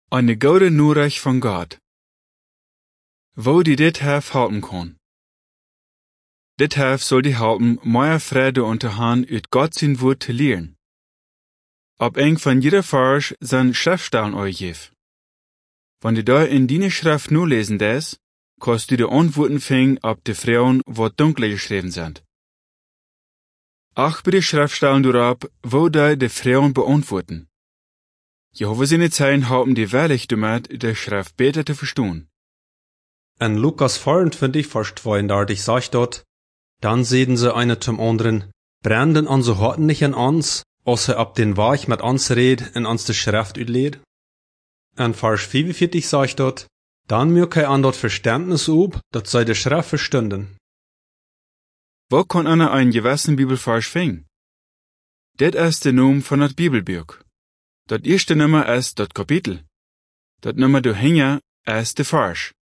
Eine gute Nachricht von Gott. Wo die dit hef helpen kon. Dit hef soll die helpen, mehr Freude unter Han ut Gott sein Wort zu lehren. Ob eng von jeder Vers sein Schriftstellen euch gif. Wenn du da in deine Schrift nur lesen des, kannst du die Antworten finden, ob die Frauen, wo dunkel geschrieben sind. Ach bei die Schriftstellen durab, wo da die Frauen beantworten. Jehova seine Zeilen haben die Wahrlich damit, die Schrift besser zu verstehen. En Lukas 24, Vers 32 sagt dort, dann sehen sie eine zum anderen, branden an so harten nicht an uns, als er ab den Weich mit uns red en uns die Schrift utleed. En Vers 45 sagt dort, dann mög er an dort Verständnis ob, dat sei die Schrift verstünden. Wo kann einer einen gewissen Bibelvers finden? Det ist der Name von das Bibelbuch. Das erste Nummer ist das Kapitel. Das Nummer dahinter ist der Vers.